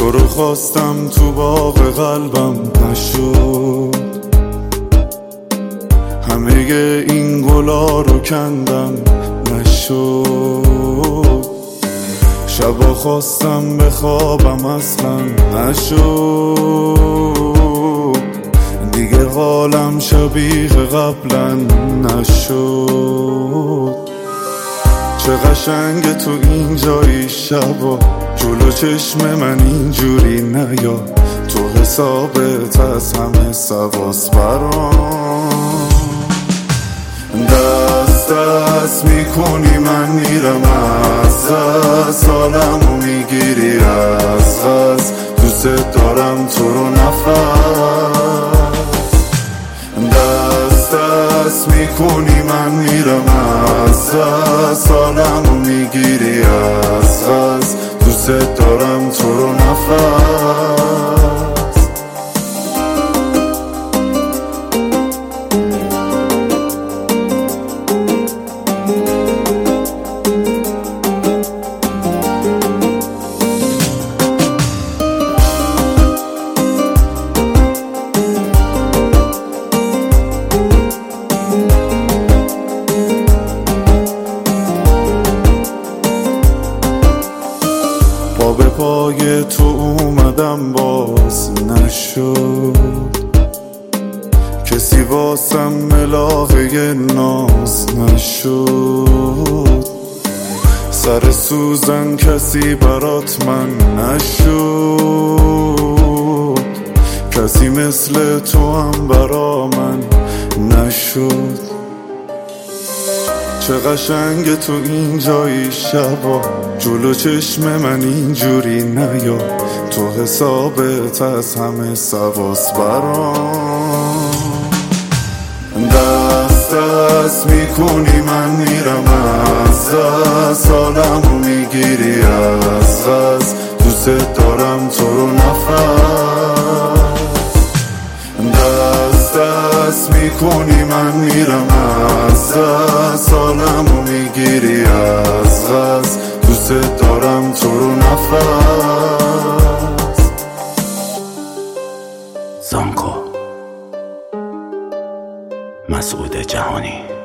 تو رو خواستم تو باغ قلبم نشد، همه این گلا رو کندم نشد، شبا خواستم بخوابم اصلا نشد، دیگه حالم شبیه قبلا نشد. چه قشنگه تو این جایی شبا، جلو چشم من اینجوری نیا، تو حسابت از همه سواس برام. دست دست میکنی من میرم از دست، حالمو میگیری از غز، دوست دارم تو رو نفس. دست دست میکنی من میرم از دست، حالمو میگیری از غز، دوست دارم تو رو نفس. پا به پای تو اومدم باز نشد، کسی واسم ملاحه ناز نشد، سر سوزن کسی برات من نشد، کسی مثل تو هم برا من نشد. چه قشنگه تو این جایی شبا، جلو چشم من اینجوری نیا، تو حسابت از همه سواس برام. دست دست میکنی من میرم از دست، حالمو میگیری از غز، دوست دارم تو رو نفس. دست دست میکنی من میرم از دست، حالمو میگیری از غز، دوست دارم تو رو نفس. زانکو مسعود جهانی.